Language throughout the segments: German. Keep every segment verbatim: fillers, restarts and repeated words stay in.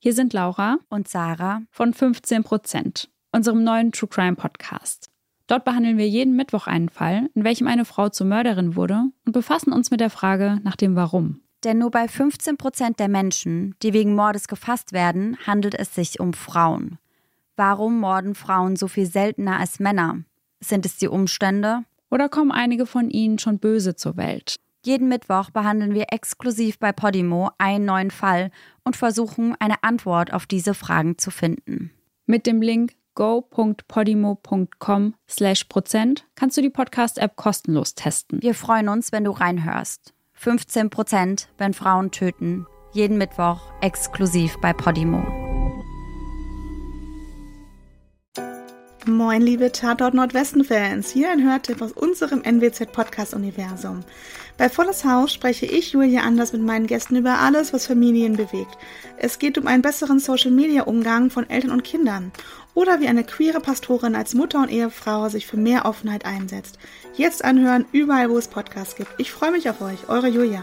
Hier sind Laura und Sarah von fünfzehn Prozent, unserem neuen True Crime Podcast. Dort behandeln wir jeden Mittwoch einen Fall, in welchem eine Frau zur Mörderin wurde und befassen uns mit der Frage nach dem Warum. Denn nur bei fünfzehn Prozent der Menschen, die wegen Mordes gefasst werden, handelt es sich um Frauen. Warum morden Frauen so viel seltener als Männer? Sind es die Umstände? Oder kommen einige von ihnen schon böse zur Welt? Jeden Mittwoch behandeln wir exklusiv bei Podimo einen neuen Fall und versuchen, eine Antwort auf diese Fragen zu finden. Mit dem Link go.podimo.com slash Prozent kannst du die Podcast-App kostenlos testen. Wir freuen uns, wenn du reinhörst. fünfzehn Prozent, wenn Frauen töten. Jeden Mittwoch exklusiv bei Podimo. Moin, liebe Tatort Nordwesten-Fans. Hier ein Hörtipp aus unserem N W Z-Podcast-Universum. Bei Volles Haus spreche ich, Julia Anders, mit meinen Gästen über alles, was Familien bewegt. Es geht um einen besseren Social-Media-Umgang von Eltern und Kindern. Oder wie eine queere Pastorin als Mutter und Ehefrau sich für mehr Offenheit einsetzt. Jetzt anhören, überall, wo es Podcasts gibt. Ich freue mich auf euch, eure Julia.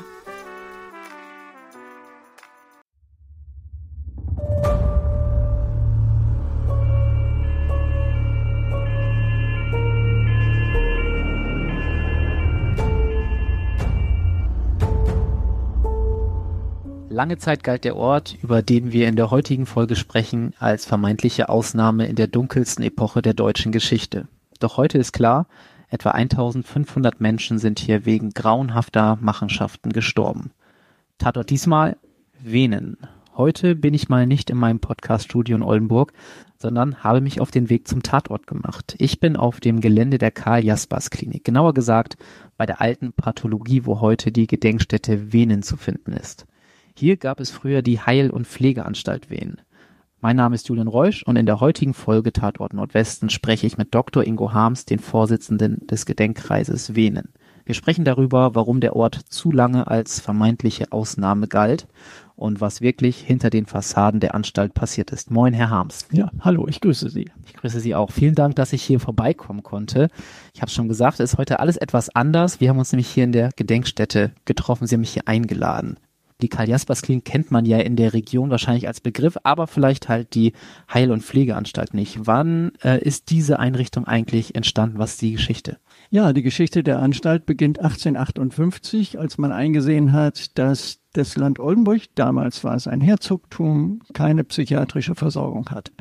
Lange Zeit galt der Ort, über den wir in der heutigen Folge sprechen, als vermeintliche Ausnahme in der dunkelsten Epoche der deutschen Geschichte. Doch heute ist klar, etwa eintausendfünfhundert Menschen sind hier wegen grauenhafter Machenschaften gestorben. Tatort diesmal Venen. Heute bin ich mal nicht in meinem Podcast-Studio in Oldenburg, sondern habe mich auf den Weg zum Tatort gemacht. Ich bin auf dem Gelände der Karl-Jaspers-Klinik, genauer gesagt bei der alten Pathologie, wo heute die Gedenkstätte Venen zu finden ist. Hier gab es früher die Heil- und Pflegeanstalt Venen. Mein Name ist Julian Reusch und in der heutigen Folge Tatort Nordwesten spreche ich mit Doktor Ingo Harms, den Vorsitzenden des Gedenkkreises Venen. Wir sprechen darüber, warum der Ort zu lange als vermeintliche Ausnahme galt und was wirklich hinter den Fassaden der Anstalt passiert ist. Moin, Herr Harms. Ja, hallo, ich grüße Sie. Ich grüße Sie auch. Vielen Dank, dass ich hier vorbeikommen konnte. Ich habe es schon gesagt, es ist heute alles etwas anders. Wir haben uns nämlich hier in der Gedenkstätte getroffen. Sie haben mich hier eingeladen. Die Karl-Jaspers-Klinik kennt man ja in der Region wahrscheinlich als Begriff, aber vielleicht halt die Heil- und Pflegeanstalt nicht. Wann äh, ist diese Einrichtung eigentlich entstanden? Was ist die Geschichte? Ja, die Geschichte der Anstalt beginnt achtzehnhundertachtundfünfzig, als man eingesehen hat, dass das Land Oldenburg, damals war es ein Herzogtum, keine psychiatrische Versorgung hatte.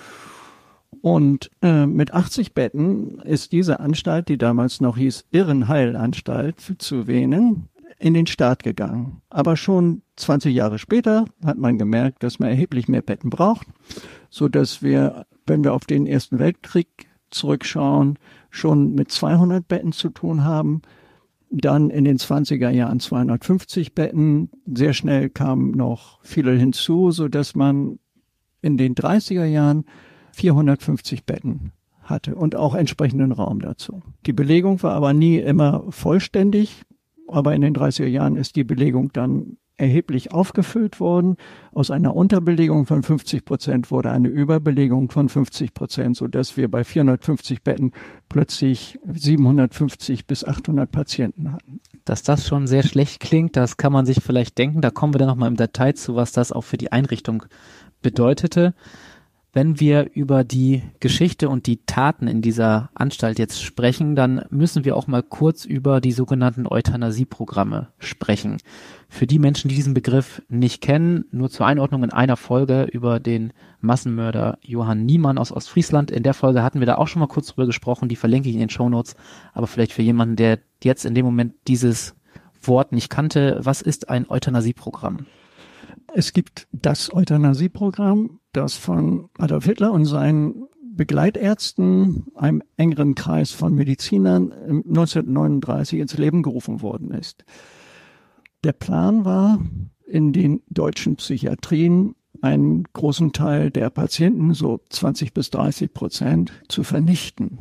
Und äh, mit achtzig Betten ist diese Anstalt, die damals noch hieß Irrenheilanstalt zu Venen, in den Start gegangen. Aber schon zwanzig Jahre später hat man gemerkt, dass man erheblich mehr Betten braucht, so dass wir, wenn wir auf den Ersten Weltkrieg zurückschauen, schon mit zweihundert Betten zu tun haben. Dann in den zwanziger Jahren zweihundertfünfzig Betten. Sehr schnell kamen noch viele hinzu, so dass man in den dreißiger Jahren vierhundertfünfzig Betten hatte und auch entsprechenden Raum dazu. Die Belegung war aber nie immer vollständig. Aber in den dreißiger Jahren ist die Belegung dann erheblich aufgefüllt worden. Aus einer Unterbelegung von fünfzig Prozent wurde eine Überbelegung von fünfzig Prozent, sodass wir bei vierhundertfünfzig Betten plötzlich siebenhundertfünfzig bis achthundert Patienten hatten. Dass das schon sehr schlecht klingt, das kann man sich vielleicht denken. Da kommen wir dann nochmal im Detail zu, was das auch für die Einrichtung bedeutete. Wenn wir über die Geschichte und die Taten in dieser Anstalt jetzt sprechen, dann müssen wir auch mal kurz über die sogenannten Euthanasieprogramme sprechen. Für die Menschen, die diesen Begriff nicht kennen, nur zur Einordnung in einer Folge über den Massenmörder Johann Niemann aus Ostfriesland. In der Folge hatten wir da auch schon mal kurz drüber gesprochen, die verlinke ich in den Shownotes. Aber vielleicht für jemanden, der jetzt in dem Moment dieses Wort nicht kannte, was ist ein Euthanasieprogramm? Es gibt das Euthanasieprogramm, das von Adolf Hitler und seinen Begleitärzten, einem engeren Kreis von Medizinern, neunzehnhundertneununddreißig ins Leben gerufen worden ist. Der Plan war, in den deutschen Psychiatrien einen großen Teil der Patienten, so zwanzig bis dreißig Prozent, zu vernichten.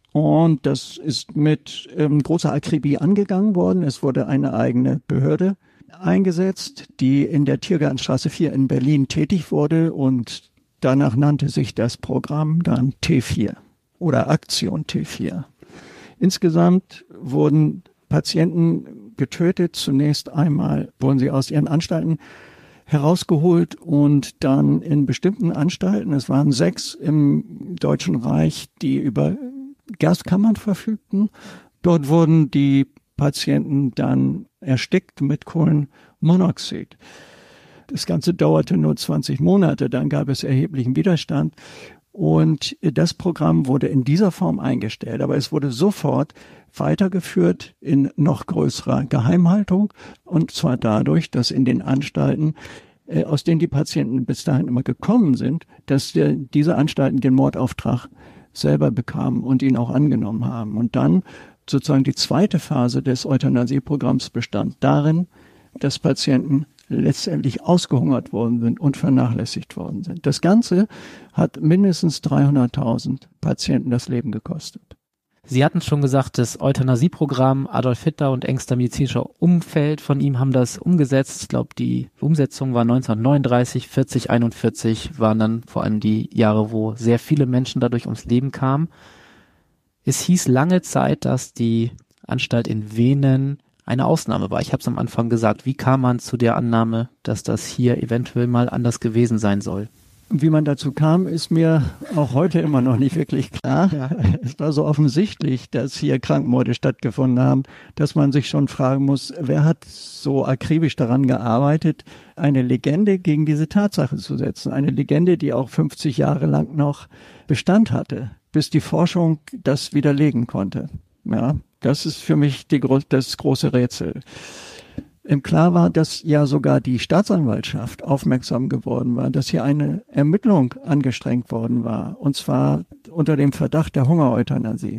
Und das ist mit ähm, großer Akribie angegangen worden. Es wurde eine eigene Behörde eingesetzt, die in der Tiergartenstraße vier in Berlin tätig wurde und danach nannte sich das Programm dann T vier oder Aktion T vier. Insgesamt wurden Patienten getötet. Zunächst einmal wurden sie aus ihren Anstalten herausgeholt und dann in bestimmten Anstalten, es waren sechs im Deutschen Reich, die über Gaskammern verfügten. Dort wurden die Patienten dann erstickt mit Kohlenmonoxid. Das Ganze dauerte nur zwanzig Monate, dann gab es erheblichen Widerstand und das Programm wurde in dieser Form eingestellt, aber es wurde sofort weitergeführt in noch größerer Geheimhaltung und zwar dadurch, dass in den Anstalten, äh, aus denen die Patienten bis dahin immer gekommen sind, dass der, diese Anstalten den Mordauftrag selber bekamen und ihn auch angenommen haben. Und dann sozusagen die zweite Phase des Euthanasieprogramms bestand darin, dass Patienten letztendlich ausgehungert worden sind und vernachlässigt worden sind. Das Ganze hat mindestens dreihunderttausend Patienten das Leben gekostet. Sie hatten schon gesagt, das Euthanasieprogramm, Adolf Hitler und engster medizinischer Umfeld von ihm haben das umgesetzt. Ich glaube, die Umsetzung war neunzehnhundertneununddreißig, vierzig, einundvierzig waren dann vor allem die Jahre, wo sehr viele Menschen dadurch ums Leben kamen. Es hieß lange Zeit, dass die Anstalt in Venen eine Ausnahme war. Ich habe es am Anfang gesagt. Wie kam man zu der Annahme, dass das hier eventuell mal anders gewesen sein soll? Wie man dazu kam, ist mir auch heute immer noch nicht wirklich klar. Ja. Es war so offensichtlich, dass hier Krankmorde stattgefunden haben, dass man sich schon fragen muss, wer hat so akribisch daran gearbeitet, eine Legende gegen diese Tatsache zu setzen. Eine Legende, die auch fünfzig Jahre lang noch Bestand hatte, bis die Forschung das widerlegen konnte. Ja, das ist für mich die, das große Rätsel. Im Klar war, dass ja sogar die Staatsanwaltschaft aufmerksam geworden war, dass hier eine Ermittlung angestrengt worden war, und zwar unter dem Verdacht der Hungereuthanasie.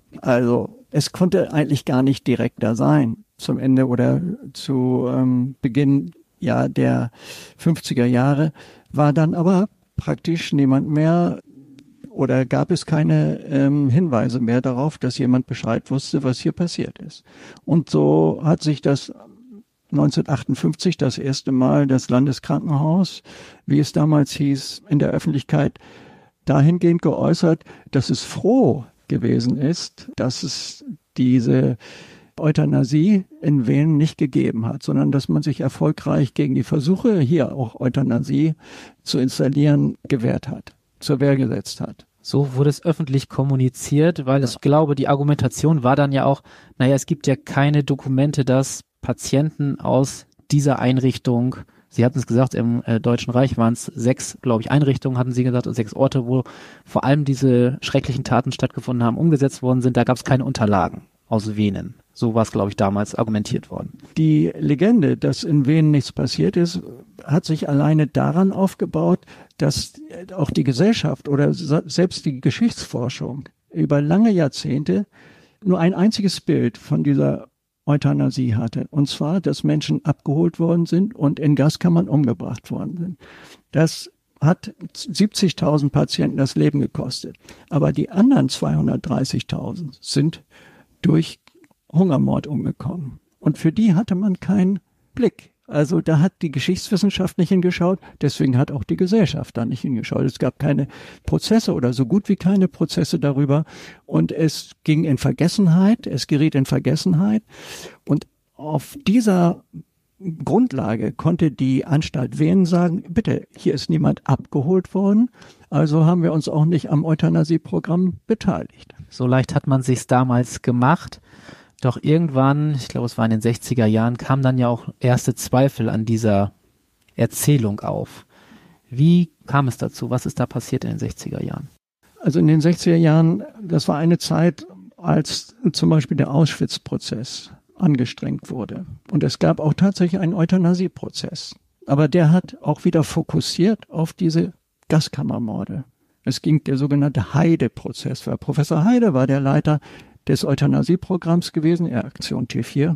Also es konnte eigentlich gar nicht direkt da sein. Zum Ende oder zu ähm, Beginn ja der fünfziger Jahre war dann aber praktisch niemand mehr oder gab es keine ähm, Hinweise mehr darauf, dass jemand Bescheid wusste, was hier passiert ist. Und so hat sich das neunzehnhundertachtundfünfzig das erste Mal das Landeskrankenhaus, wie es damals hieß, in der Öffentlichkeit dahingehend geäußert, dass es froh gewesen ist, dass es diese Euthanasie in Venen nicht gegeben hat, sondern dass man sich erfolgreich gegen die Versuche, hier auch Euthanasie zu installieren, gewehrt hat, zur Wehr gesetzt hat. So wurde es öffentlich kommuniziert, weil ich glaube, die Argumentation war dann ja auch, naja, es gibt ja keine Dokumente, dass Patienten aus dieser Einrichtung, Sie hatten es gesagt, im äh, Deutschen Reich waren es sechs, glaube ich, Einrichtungen, hatten Sie gesagt, und sechs Orte, wo vor allem diese schrecklichen Taten stattgefunden haben, umgesetzt worden sind. Da gab es keine Unterlagen aus Venen. So war es, glaube ich, damals argumentiert worden. Die Legende, dass in Venen nichts passiert ist, hat sich alleine daran aufgebaut, dass auch die Gesellschaft oder selbst die Geschichtsforschung über lange Jahrzehnte nur ein einziges Bild von dieser Euthanasie hatte. Und zwar, dass Menschen abgeholt worden sind und in Gaskammern umgebracht worden sind. Das hat siebzigtausend Patienten das Leben gekostet. Aber die anderen zweihundertdreißigtausend sind durch Hungermord umgekommen. Und für die hatte man keinen Blick. Also da hat die Geschichtswissenschaft nicht hingeschaut, deswegen hat auch die Gesellschaft da nicht hingeschaut. Es gab keine Prozesse oder so gut wie keine Prozesse darüber und es ging in Vergessenheit, es geriet in Vergessenheit und auf dieser Grundlage konnte die Anstalt Venen sagen, bitte, hier ist niemand abgeholt worden, also haben wir uns auch nicht am Euthanasieprogramm beteiligt. So leicht hat man sich's damals gemacht. Doch irgendwann, ich glaube es war in den sechziger Jahren, kamen dann ja auch erste Zweifel an dieser Erzählung auf. Wie kam es dazu? Was ist da passiert in den sechziger Jahren? Also in den sechziger Jahren, das war eine Zeit, als zum Beispiel der Auschwitz-Prozess angestrengt wurde. Und es gab auch tatsächlich einen Euthanasieprozess. Aber der hat auch wieder fokussiert auf diese Gaskammermorde. Es ging der sogenannte Heide-Prozess. Professor Heide war der Leiter des Euthanasieprogramms gewesen, er Aktion T vier.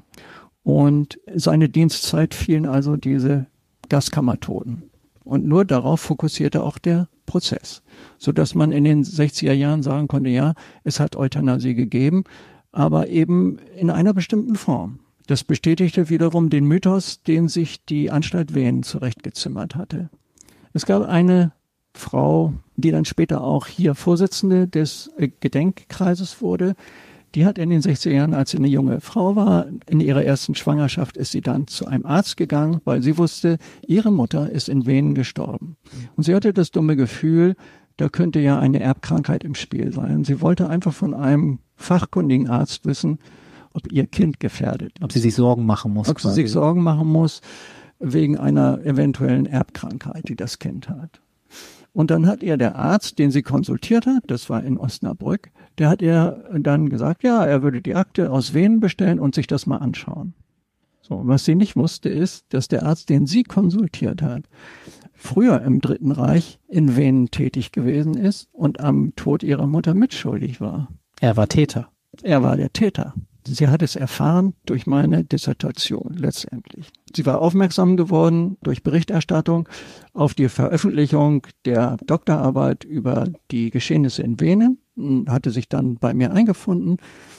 Und seine Dienstzeit fielen also diese Gaskammertoten. Und nur darauf fokussierte auch der Prozess, sodass man in den sechziger Jahren sagen konnte, ja, es hat Euthanasie gegeben, aber eben in einer bestimmten Form. Das bestätigte wiederum den Mythos, den sich die Anstalt Venen zurechtgezimmert hatte. Es gab eine Frau, die dann später auch hier Vorsitzende des Gedenkkreises wurde, Die hat in den sechziger Jahren, als sie eine junge Frau war, in ihrer ersten Schwangerschaft ist sie dann zu einem Arzt gegangen, weil sie wusste, ihre Mutter ist in Venen gestorben. Und sie hatte das dumme Gefühl, da könnte ja eine Erbkrankheit im Spiel sein. Und sie wollte einfach von einem fachkundigen Arzt wissen, ob ihr Kind gefährdet ist. Ob sie sich Sorgen machen muss. Ob sie sich Sorgen machen muss wegen einer eventuellen Erbkrankheit, die das Kind hat. Und dann hat ihr der Arzt, den sie konsultiert hat, das war in Osnabrück, der hat ihr dann gesagt, ja, er würde die Akte aus Venen bestellen und sich das mal anschauen. So, was sie nicht wusste, ist, dass der Arzt, den sie konsultiert hat, früher im Dritten Reich in Venen tätig gewesen ist und am Tod ihrer Mutter mitschuldig war. Er war Täter. Er war der Täter. Sie hat es erfahren durch meine Dissertation letztendlich. Sie war aufmerksam geworden durch Berichterstattung auf die Veröffentlichung der Doktorarbeit über die Geschehnisse in Venen, hatte sich dann bei mir eingefunden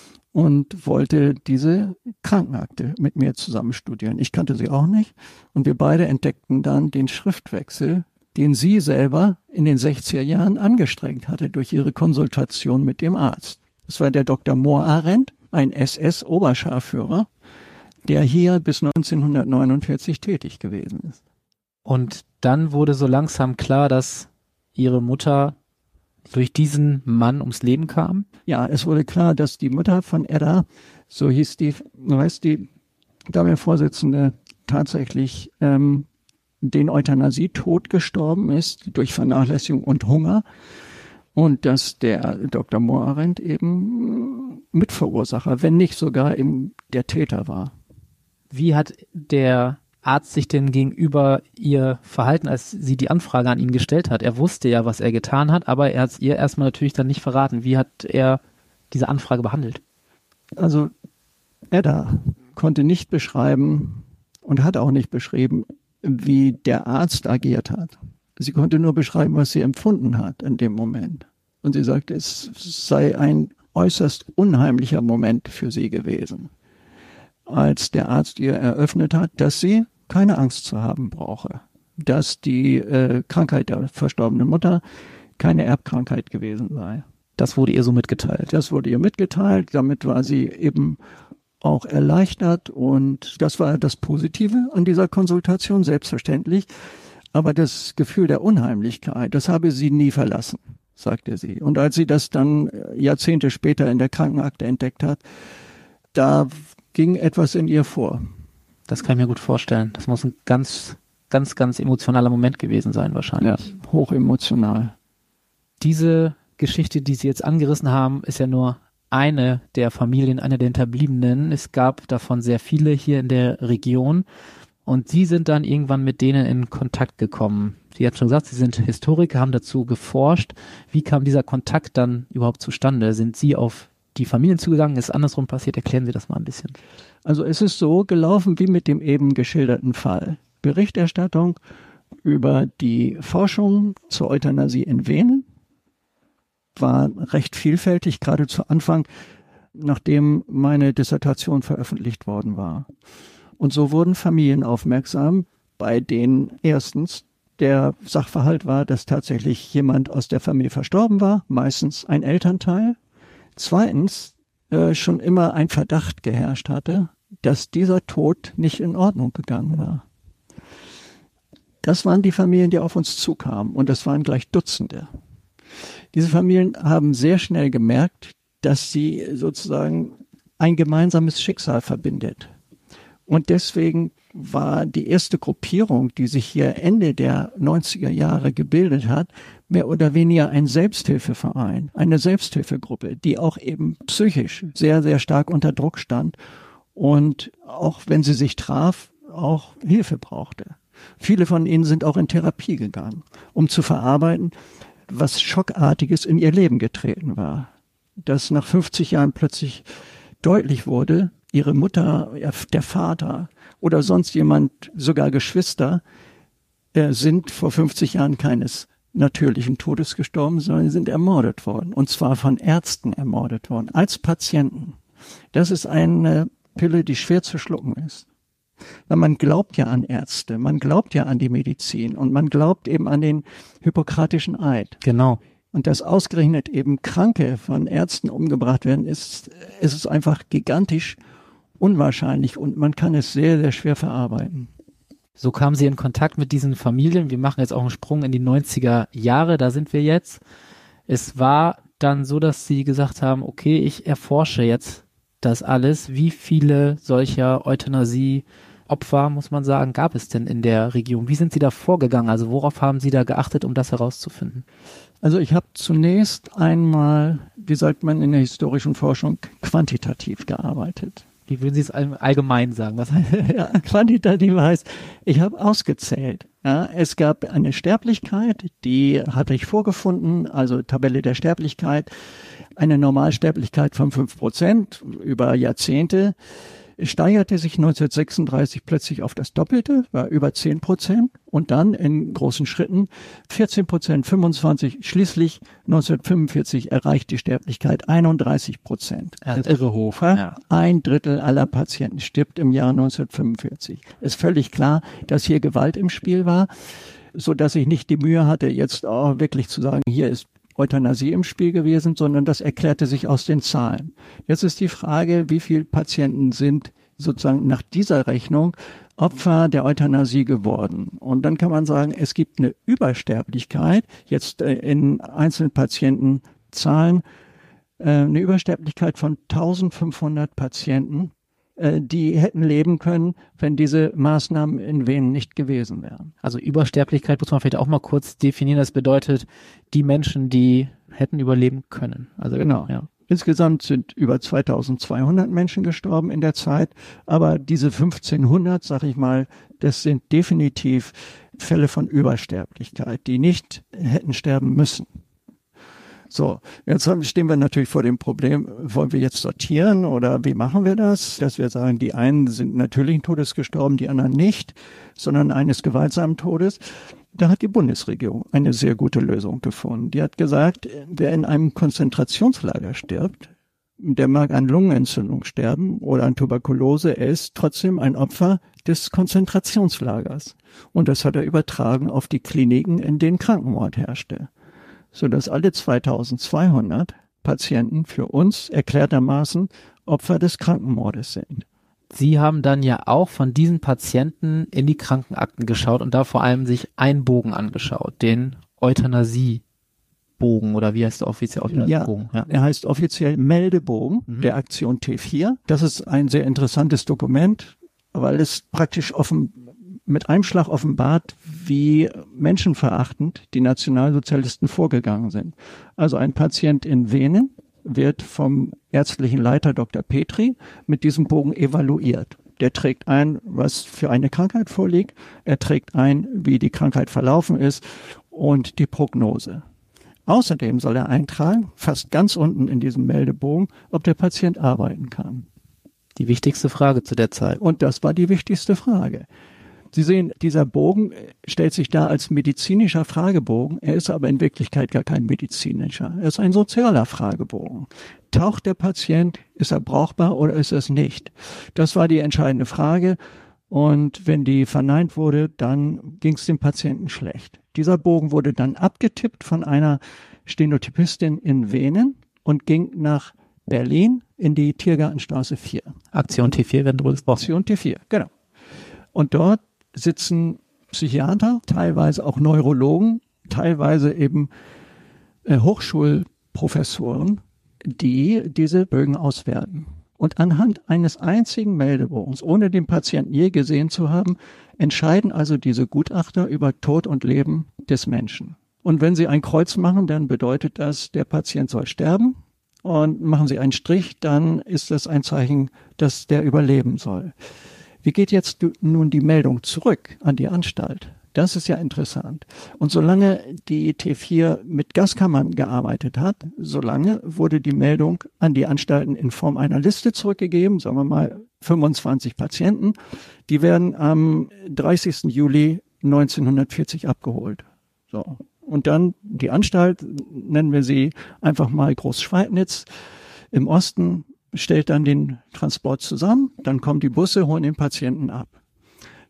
und wollte diese Krankenakte mit mir zusammen studieren. Ich kannte sie auch nicht und wir beide entdeckten dann den Schriftwechsel, den sie selber in den sechziger Jahren angestrengt hatte durch ihre Konsultation mit dem Arzt. Das war der Doktor Mohr-Arendt, ein S S-Oberscharführer, der hier bis neunzehnhundertneunundvierzig tätig gewesen ist. Und dann wurde so langsam klar, dass ihre Mutter durch diesen Mann ums Leben kam? Ja, es wurde klar, dass die Mutter von Edda, so hieß die, so heißt die damalige Vorsitzende, tatsächlich ähm, den Euthanasietod gestorben ist durch Vernachlässigung und Hunger. Und dass der Doktor Mohr-Arendt eben Mitverursacher, wenn nicht sogar eben der Täter war. Wie hat der Arzt sich denn gegenüber ihr verhalten, als sie die Anfrage an ihn gestellt hat? Er wusste ja, was er getan hat, aber er hat es ihr erstmal natürlich dann nicht verraten. Wie hat er diese Anfrage behandelt? Also Edda konnte nicht beschreiben und hat auch nicht beschrieben, wie der Arzt agiert hat. Sie konnte nur beschreiben, was sie empfunden hat in dem Moment. Und sie sagte, es sei ein äußerst unheimlicher Moment für sie gewesen, als der Arzt ihr eröffnet hat, dass sie keine Angst zu haben brauche, dass die äh, Krankheit der verstorbenen Mutter keine Erbkrankheit gewesen sei. Das wurde ihr so mitgeteilt? Das wurde ihr mitgeteilt, damit war sie eben auch erleichtert und das war das Positive an dieser Konsultation, selbstverständlich. Aber das Gefühl der Unheimlichkeit, das habe sie nie verlassen, sagte sie. Und als sie das dann Jahrzehnte später in der Krankenakte entdeckt hat, da ging etwas in ihr vor. Das kann ich mir gut vorstellen. Das muss ein ganz, ganz, ganz emotionaler Moment gewesen sein wahrscheinlich. Ja, hochemotional. Diese Geschichte, die Sie jetzt angerissen haben, ist ja nur eine der Familien, eine der Hinterbliebenen. Es gab davon sehr viele hier in der Region. Und Sie sind dann irgendwann mit denen in Kontakt gekommen. Sie hat schon gesagt, Sie sind Historiker, haben dazu geforscht. Wie kam dieser Kontakt dann überhaupt zustande? Sind Sie auf die Familien zugegangen? Ist andersrum passiert? Erklären Sie das mal ein bisschen. Also es ist so gelaufen wie mit dem eben geschilderten Fall. Berichterstattung über die Forschung zur Euthanasie in Venen war recht vielfältig, gerade zu Anfang, nachdem meine Dissertation veröffentlicht worden war. Und so wurden Familien aufmerksam, bei denen erstens der Sachverhalt war, dass tatsächlich jemand aus der Familie verstorben war, meistens ein Elternteil. Zweitens äh, schon immer ein Verdacht geherrscht hatte, dass dieser Tod nicht in Ordnung gegangen war. Das waren die Familien, die auf uns zukamen und das waren gleich Dutzende. Diese Familien haben sehr schnell gemerkt, dass sie sozusagen ein gemeinsames Schicksal verbindet. Und deswegen war die erste Gruppierung, die sich hier Ende der neunziger Jahre gebildet hat, mehr oder weniger ein Selbsthilfeverein, eine Selbsthilfegruppe, die auch eben psychisch sehr, sehr stark unter Druck stand und auch wenn sie sich traf, auch Hilfe brauchte. Viele von ihnen sind auch in Therapie gegangen, um zu verarbeiten, was Schockartiges in ihr Leben getreten war. Dass nach fünfzig Jahren plötzlich deutlich wurde, ihre Mutter, der Vater oder sonst jemand, sogar Geschwister, äh, sind vor fünfzig Jahren keines natürlichen Todes gestorben, sondern sind ermordet worden. Und zwar von Ärzten ermordet worden, als Patienten. Das ist eine Pille, die schwer zu schlucken ist. Weil man glaubt ja an Ärzte, man glaubt ja an die Medizin und man glaubt eben an den hippokratischen Eid. Genau. Und dass ausgerechnet eben Kranke von Ärzten umgebracht werden, ist, ist es einfach gigantisch unwahrscheinlich und man kann es sehr, sehr schwer verarbeiten. So kamen Sie in Kontakt mit diesen Familien. Wir machen jetzt auch einen Sprung in die neunziger Jahre, da sind wir jetzt. Es war dann so, dass Sie gesagt haben, okay, ich erforsche jetzt das alles. Wie viele solcher Euthanasie-Opfer, muss man sagen, gab es denn in der Region? Wie sind Sie da vorgegangen? Also worauf haben Sie da geachtet, um das herauszufinden? Also ich habe zunächst einmal, wie sagt man in der historischen Forschung, quantitativ gearbeitet. Wie würden Sie es allgemein sagen? Was heißt? Ja, quantitativ heißt, ich habe ausgezählt. Ja, es gab eine Sterblichkeit, die hatte ich vorgefunden, also Tabelle der Sterblichkeit, eine Normalsterblichkeit von fünf Prozent über Jahrzehnte, steigerte sich neunzehnhundertsechsunddreißig plötzlich auf das Doppelte, war über zehn Prozent und dann in großen Schritten vierzehn Prozent, fünfundzwanzig, schließlich neunzehnhundertfünfundvierzig erreicht die Sterblichkeit einunddreißig Prozent. Ja, irre hoch. Ja. Ein Drittel aller Patienten stirbt im Jahr neunzehnhundertfünfundvierzig. Ist völlig klar, dass hier Gewalt im Spiel war, so dass ich nicht die Mühe hatte, jetzt auch wirklich zu sagen, hier ist Euthanasie im Spiel gewesen, sondern das erklärte sich aus den Zahlen. Jetzt ist die Frage, wie viele Patienten sind sozusagen nach dieser Rechnung Opfer der Euthanasie geworden. Und dann kann man sagen, es gibt eine Übersterblichkeit, jetzt in einzelnen Patientenzahlen, eine Übersterblichkeit von eintausendfünfhundert Patienten, die hätten leben können, wenn diese Maßnahmen in Venen nicht gewesen wären. Also Übersterblichkeit muss man vielleicht auch mal kurz definieren. Das bedeutet, die Menschen, die hätten überleben können. Also genau. Ja. Insgesamt sind über zweitausendzweihundert Menschen gestorben in der Zeit, aber diese fünfzehnhundert, sag ich mal, das sind definitiv Fälle von Übersterblichkeit, die nicht hätten sterben müssen. So, jetzt stehen wir natürlich vor dem Problem, wollen wir jetzt sortieren oder wie machen wir das? Dass wir sagen, die einen sind natürlichen Todes gestorben, die anderen nicht, sondern eines gewaltsamen Todes. Da hat die Bundesregierung eine sehr gute Lösung gefunden. Die hat gesagt, wer in einem Konzentrationslager stirbt, der mag an Lungenentzündung sterben oder an Tuberkulose, er ist trotzdem ein Opfer des Konzentrationslagers. Und das hat er übertragen auf die Kliniken, in denen Krankenmord herrschte, sodass alle zweitausendzweihundert Patienten für uns erklärtermaßen Opfer des Krankenmordes sind. Sie haben dann ja auch von diesen Patienten in die Krankenakten geschaut und da vor allem sich einen Bogen angeschaut, den Euthanasie-Bogen oder wie heißt der offiziell? Ja, Bogen? Ja, er heißt offiziell Meldebogen mhm. der Aktion T vier. Das ist ein sehr interessantes Dokument, weil es praktisch offen mit einem Schlag offenbart, wie menschenverachtend die Nationalsozialisten vorgegangen sind. Also ein Patient in Venen wird vom ärztlichen Leiter Doktor Petri mit diesem Bogen evaluiert. Der trägt ein, was für eine Krankheit vorliegt. Er trägt ein, wie die Krankheit verlaufen ist und die Prognose. Außerdem soll er eintragen, fast ganz unten in diesem Meldebogen, ob der Patient arbeiten kann. Die wichtigste Frage zu der Zeit. Und das war die wichtigste Frage. Sie sehen, dieser Bogen stellt sich dar als medizinischer Fragebogen. Er ist aber in Wirklichkeit gar kein medizinischer. Er ist ein sozialer Fragebogen. Taucht der Patient, ist er brauchbar oder ist er es nicht? Das war die entscheidende Frage. Und wenn die verneint wurde, dann ging es dem Patienten schlecht. Dieser Bogen wurde dann abgetippt von einer Stenotypistin in Venen und ging nach Berlin in die Tiergartenstraße vier. Aktion T vier werden drüber gesprochen. Aktion T vier, genau. Und dort sitzen Psychiater, teilweise auch Neurologen, teilweise eben äh, Hochschulprofessoren, die diese Bögen auswerten. Und anhand eines einzigen Meldebogens, ohne den Patienten je gesehen zu haben, entscheiden also diese Gutachter über Tod und Leben des Menschen. Und wenn sie ein Kreuz machen, dann bedeutet das, der Patient soll sterben. Und machen sie einen Strich, dann ist das ein Zeichen, dass der überleben soll. Wie geht jetzt nun die Meldung zurück an die Anstalt? Das ist ja interessant. Und solange die T vier mit Gaskammern gearbeitet hat, solange wurde die Meldung an die Anstalten in Form einer Liste zurückgegeben, sagen wir mal fünfundzwanzig Patienten. Die werden am dreißigsten Juli neunzehnhundertvierzig abgeholt. So. Und dann die Anstalt, nennen wir sie einfach mal Großschweidnitz im Osten, stellt dann den Transport zusammen, dann kommen die Busse, holen den Patienten ab.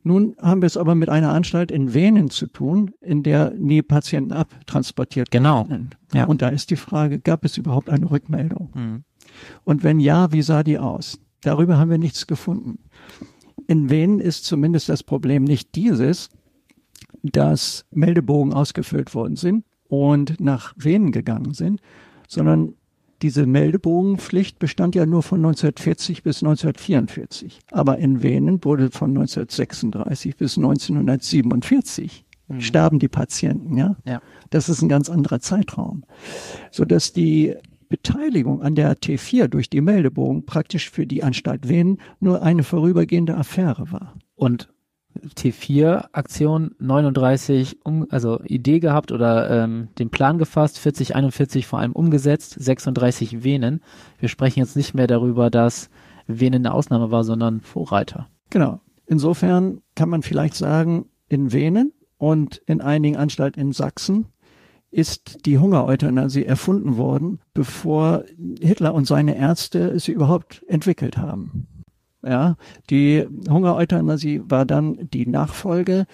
Nun haben wir es aber mit einer Anstalt in Venen zu tun, in der nie Patienten abtransportiert Genau. werden. Ja. Und da ist die Frage, gab es überhaupt eine Rückmeldung? Mhm. Und wenn ja, wie sah die aus? Darüber haben wir nichts gefunden. In Venen ist zumindest das Problem nicht dieses, dass Meldebogen ausgefüllt worden sind und nach Venen gegangen sind, sondern diese Meldebogenpflicht bestand ja nur von neunzehnhundertvierzig bis neunzehnhundertvierundvierzig. Aber in Venen wurde von neunzehnhundertsechsunddreißig bis neunzehnhundertsiebenundvierzig mhm. starben die Patienten, ja? Ja. Das ist ein ganz anderer Zeitraum. Sodass die Beteiligung an der T vier durch die Meldebogen praktisch für die Anstalt Venen nur eine vorübergehende Affäre war. Und T vier Aktion neununddreißig, um, also Idee gehabt oder ähm, den Plan gefasst, vierzig einundvierzig vor allem umgesetzt, sechsunddreißig Venen. Wir sprechen jetzt nicht mehr darüber, dass Venen eine Ausnahme war, sondern Vorreiter. Genau. Insofern kann man vielleicht sagen, in Venen und in einigen Anstalten in Sachsen ist die Hungereuthanasie erfunden worden, bevor Hitler und seine Ärzte sie überhaupt entwickelt haben. Ja, die Hungereuthanasie war dann die Nachfolgephase,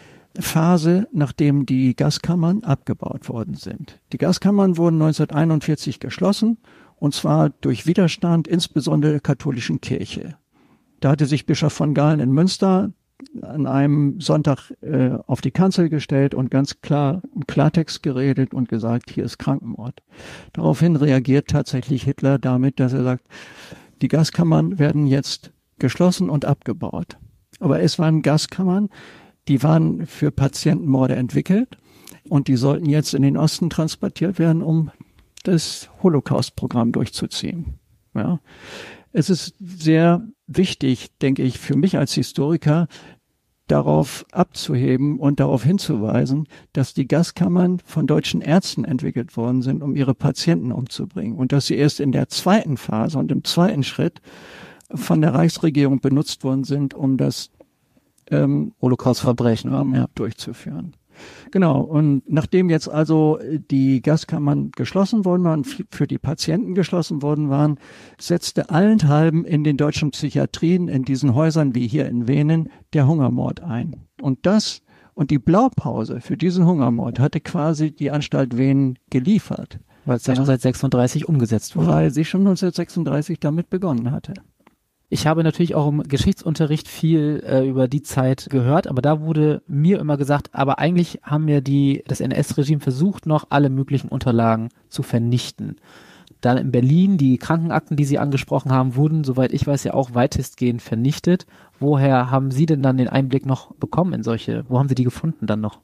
nachdem die Gaskammern abgebaut worden sind. Die Gaskammern wurden neunzehnhunderteinundvierzig geschlossen, und zwar durch Widerstand insbesondere der katholischen Kirche. Da hatte sich Bischof von Galen in Münster an einem Sonntag äh, auf die Kanzel gestellt und ganz klar im Klartext geredet und gesagt, hier ist Krankenmord. Daraufhin reagiert tatsächlich Hitler damit, dass er sagt, die Gaskammern werden jetzt geschlossen und abgebaut. Aber es waren Gaskammern, die waren für Patientenmorde entwickelt und die sollten jetzt in den Osten transportiert werden, um das Holocaust-Programm durchzuziehen. Ja. Es ist sehr wichtig, denke ich, für mich als Historiker, darauf abzuheben und darauf hinzuweisen, dass die Gaskammern von deutschen Ärzten entwickelt worden sind, um ihre Patienten umzubringen und dass sie erst in der zweiten Phase und im zweiten Schritt von der Reichsregierung benutzt worden sind, um das ähm, Holocaust-Verbrechen ähm, ja. durchzuführen. Genau, und nachdem jetzt also die Gaskammern geschlossen worden waren, für die Patienten geschlossen worden waren, setzte allenthalben in den deutschen Psychiatrien, in diesen Häusern wie hier in Venen, der Hungermord ein. Und das und die Blaupause für diesen Hungermord hatte quasi die Anstalt Venen geliefert. Weil es ja schon seit sechsunddreißig umgesetzt wurde. Weil sie schon neunzehnhundertsechsunddreißig damit begonnen hatte. Ich habe natürlich auch im Geschichtsunterricht viel äh, über die Zeit gehört, aber da wurde mir immer gesagt, aber eigentlich haben wir die, das N S-Regime versucht, noch alle möglichen Unterlagen zu vernichten. Dann in Berlin, die Krankenakten, die Sie angesprochen haben, wurden, soweit ich weiß, ja auch weitestgehend vernichtet. Woher haben Sie denn dann den Einblick noch bekommen in solche, wo haben Sie die gefunden dann noch?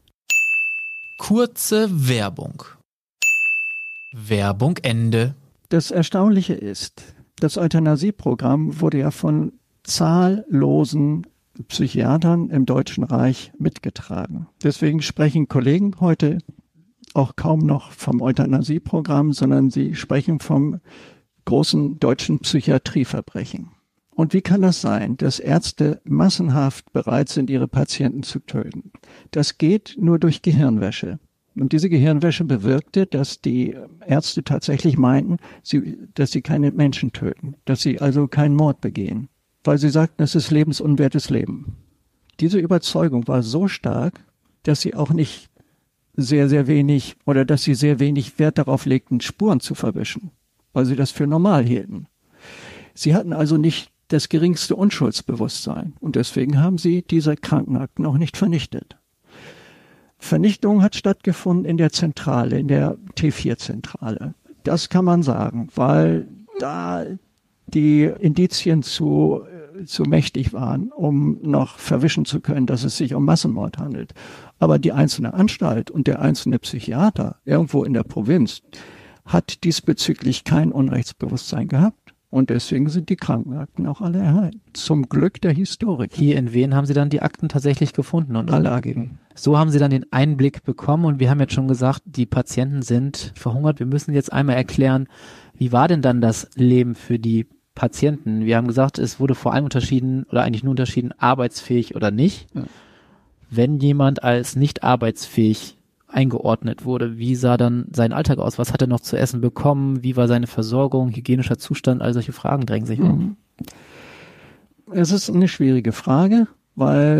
Kurze Werbung. Werbung Ende. Das Erstaunliche ist, das Euthanasieprogramm wurde ja von zahllosen Psychiatern im Deutschen Reich mitgetragen. Deswegen sprechen Kollegen heute auch kaum noch vom Euthanasieprogramm, sondern sie sprechen vom großen deutschen Psychiatrieverbrechen. Und wie kann das sein, dass Ärzte massenhaft bereit sind, ihre Patienten zu töten? Das geht nur durch Gehirnwäsche. Und diese Gehirnwäsche bewirkte, dass die Ärzte tatsächlich meinten, sie, dass sie keine Menschen töten, dass sie also keinen Mord begehen, weil sie sagten, es ist lebensunwertes Leben. Diese Überzeugung war so stark, dass sie auch nicht sehr, sehr wenig oder dass sie sehr wenig Wert darauf legten, Spuren zu verwischen, weil sie das für normal hielten. Sie hatten also nicht das geringste Unschuldsbewusstsein und deswegen haben sie diese Krankenakten auch nicht vernichtet. Vernichtung hat stattgefunden in der Zentrale, in der T vier Zentrale. Das kann man sagen, weil da die Indizien zu, zu mächtig waren, um noch verwischen zu können, dass es sich um Massenmord handelt. Aber die einzelne Anstalt und der einzelne Psychiater irgendwo in der Provinz hat diesbezüglich kein Unrechtsbewusstsein gehabt. Und deswegen sind die Krankenakten auch alle erhalten. Zum Glück der Historik. Hier in Venen haben Sie dann die Akten tatsächlich gefunden und alle angegeben. So haben Sie dann den Einblick bekommen und wir haben jetzt schon gesagt, die Patienten sind verhungert. Wir müssen jetzt einmal erklären, wie war denn dann das Leben für die Patienten? Wir haben gesagt, es wurde vor allem unterschieden oder eigentlich nur unterschieden, arbeitsfähig oder nicht. Ja. Wenn jemand als nicht arbeitsfähig eingeordnet wurde, wie sah dann sein Alltag aus? Was hat er noch zu essen bekommen? Wie war seine Versorgung, hygienischer Zustand? All solche Fragen drängen sich um. Es ist eine schwierige Frage, weil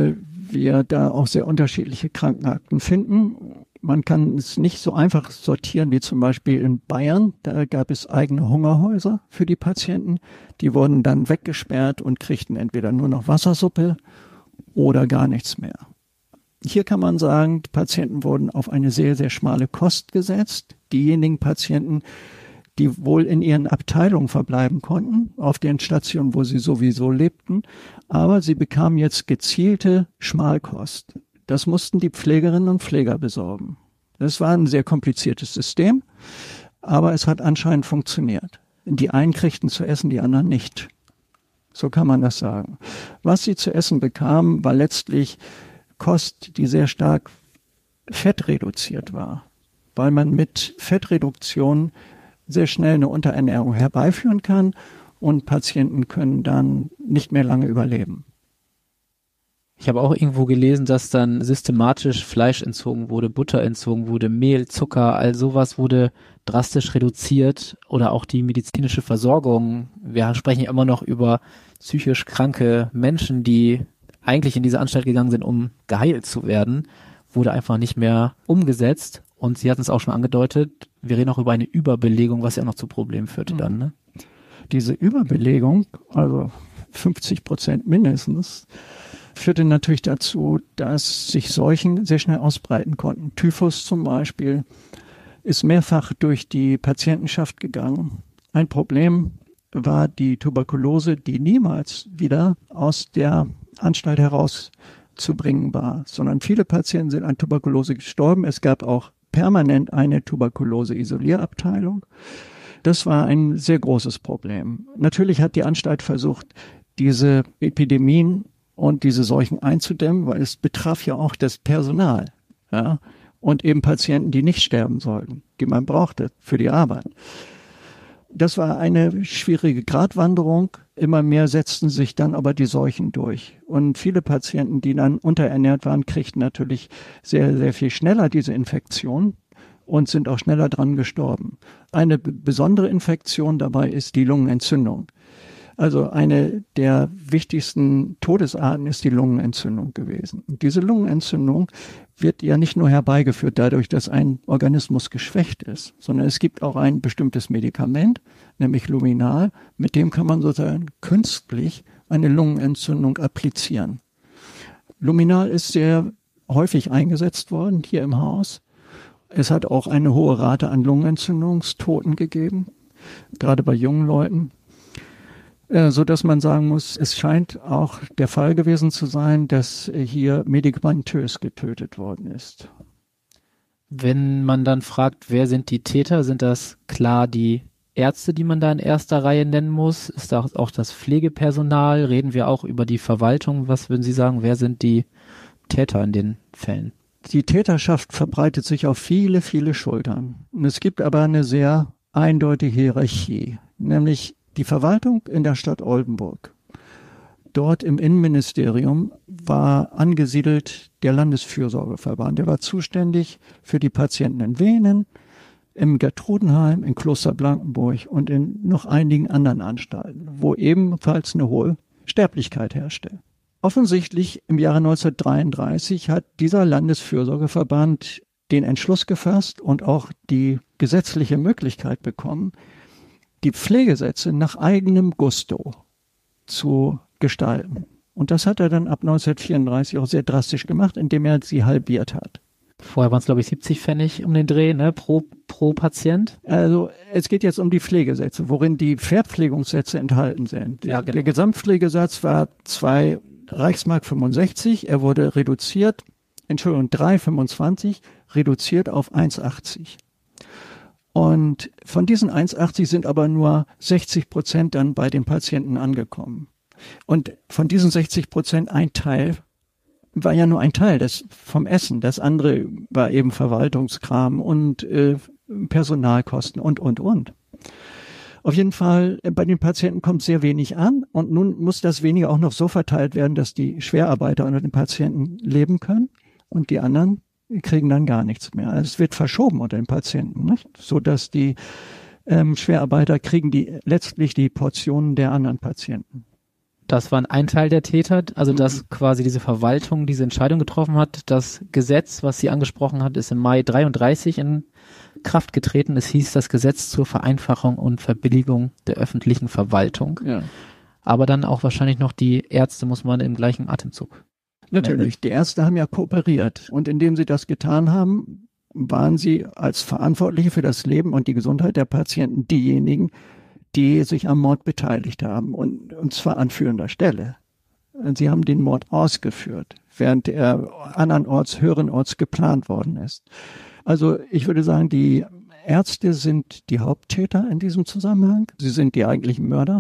wir da auch sehr unterschiedliche Krankenakten finden. Man kann es nicht so einfach sortieren wie zum Beispiel in Bayern. Da gab es eigene Hungerhäuser für die Patienten. Die wurden dann weggesperrt und kriegten entweder nur noch Wassersuppe oder gar nichts mehr. Hier kann man sagen, die Patienten wurden auf eine sehr, sehr schmale Kost gesetzt. Diejenigen Patienten, die wohl in ihren Abteilungen verbleiben konnten, auf den Stationen, wo sie sowieso lebten, aber sie bekamen jetzt gezielte Schmalkost. Das mussten die Pflegerinnen und Pfleger besorgen. Das war ein sehr kompliziertes System, aber es hat anscheinend funktioniert. Die einen kriegten zu essen, die anderen nicht. So kann man das sagen. Was sie zu essen bekamen, war letztlich Kost, die sehr stark fettreduziert war, weil man mit Fettreduktion sehr schnell eine Unterernährung herbeiführen kann und Patienten können dann nicht mehr lange überleben. Ich habe auch irgendwo gelesen, dass dann systematisch Fleisch entzogen wurde, Butter entzogen wurde, Mehl, Zucker, all sowas wurde drastisch reduziert oder auch die medizinische Versorgung. Wir sprechen ja immer noch über psychisch kranke Menschen, die eigentlich in diese Anstalt gegangen sind, um geheilt zu werden, wurde einfach nicht mehr umgesetzt. Und Sie hatten es auch schon angedeutet, wir reden auch über eine Überbelegung, was ja auch noch zu Problemen führte dann, ne? Diese Überbelegung, also fünfzig Prozent mindestens, führte natürlich dazu, dass sich Seuchen sehr schnell ausbreiten konnten. Typhus zum Beispiel ist mehrfach durch die Patientenschaft gegangen. Ein Problem war die Tuberkulose, die niemals wieder aus der Anstalt herauszubringen war, sondern viele Patienten sind an Tuberkulose gestorben. Es gab auch permanent eine Tuberkulose-Isolierabteilung. Das war ein sehr großes Problem. Natürlich hat die Anstalt versucht, diese Epidemien und diese Seuchen einzudämmen, weil es betraf ja auch das Personal, ja, und eben Patienten, die nicht sterben sollten, die man brauchte für die Arbeit. Das war eine schwierige Gratwanderung. Immer mehr setzten sich dann aber die Seuchen durch. Und viele Patienten, die dann unterernährt waren, kriegten natürlich sehr, sehr viel schneller diese Infektion und sind auch schneller dran gestorben. Eine b- besondere Infektion dabei ist die Lungenentzündung. Also eine der wichtigsten Todesarten ist die Lungenentzündung gewesen. Und diese Lungenentzündung wird ja nicht nur herbeigeführt dadurch, dass ein Organismus geschwächt ist, sondern es gibt auch ein bestimmtes Medikament, nämlich Luminal, mit dem kann man sozusagen künstlich eine Lungenentzündung applizieren. Luminal ist sehr häufig eingesetzt worden hier im Haus. Es hat auch eine hohe Rate an Lungenentzündungstoten gegeben, gerade bei jungen Leuten. So dass man sagen muss, es scheint auch der Fall gewesen zu sein, dass hier medikamentös getötet worden ist. Wenn man dann fragt, wer sind die Täter, sind das klar die Ärzte, die man da in erster Reihe nennen muss? Ist da auch das Pflegepersonal? Reden wir auch über die Verwaltung? Was würden Sie sagen, wer sind die Täter in den Fällen? Die Täterschaft verbreitet sich auf viele, viele Schultern. Und es gibt aber eine sehr eindeutige Hierarchie, nämlich die Verwaltung in der Stadt Oldenburg. Dort im Innenministerium war angesiedelt der Landesfürsorgeverband. Der war zuständig für die Patienten in Venen, im Gertrudenheim, in Kloster Blankenburg und in noch einigen anderen Anstalten, wo ebenfalls eine hohe Sterblichkeit herrschte. Offensichtlich im Jahre neunzehnhundertdreiunddreißig hat dieser Landesfürsorgeverband den Entschluss gefasst und auch die gesetzliche Möglichkeit bekommen, die Pflegesätze nach eigenem Gusto zu gestalten. Und das hat er dann ab neunzehnhundertvierunddreißig auch sehr drastisch gemacht, indem er sie halbiert hat. Vorher waren es, glaube ich, siebzig Pfennig um den Dreh, ne, pro, pro Patient. Also es geht jetzt um die Pflegesätze, worin die Verpflegungssätze enthalten sind. Ja, genau. Der Gesamtpflegesatz war zwei Reichsmark fünfundsechzig, er wurde reduziert, Entschuldigung, drei fünfundzwanzig, reduziert auf eins achtzig. Und von diesen eins achtzig sind aber nur sechzig Prozent dann bei den Patienten angekommen. Und von diesen sechzig Prozent ein Teil war ja nur ein Teil des, vom Essen. Das andere war eben Verwaltungskram und äh, Personalkosten und, und, und. Auf jeden Fall, äh, bei den Patienten kommt sehr wenig an. Und nun muss das wenige auch noch so verteilt werden, dass die Schwerarbeiter unter den Patienten leben können und die anderen kriegen dann gar nichts mehr. Also es wird verschoben unter den Patienten, nicht? So dass die ähm, Schwerarbeiter kriegen die letztlich die Portionen der anderen Patienten. Das war ein Teil der Täter, also dass quasi diese Verwaltung diese Entscheidung getroffen hat. Das Gesetz, was sie angesprochen hat, ist im Mai dreiunddreißig in Kraft getreten. Es hieß das Gesetz zur Vereinfachung und Verbilligung der öffentlichen Verwaltung. Ja. Aber dann auch wahrscheinlich noch die Ärzte, muss man im gleichen Atemzug. Natürlich, die Ärzte haben ja kooperiert. Und indem sie das getan haben, waren sie als Verantwortliche für das Leben und die Gesundheit der Patienten diejenigen, die sich am Mord beteiligt haben, und, und zwar an führender Stelle. Sie haben den Mord ausgeführt, während er andernorts, höherenorts geplant worden ist. Also ich würde sagen, die Ärzte sind die Haupttäter in diesem Zusammenhang. Sie sind die eigentlichen Mörder.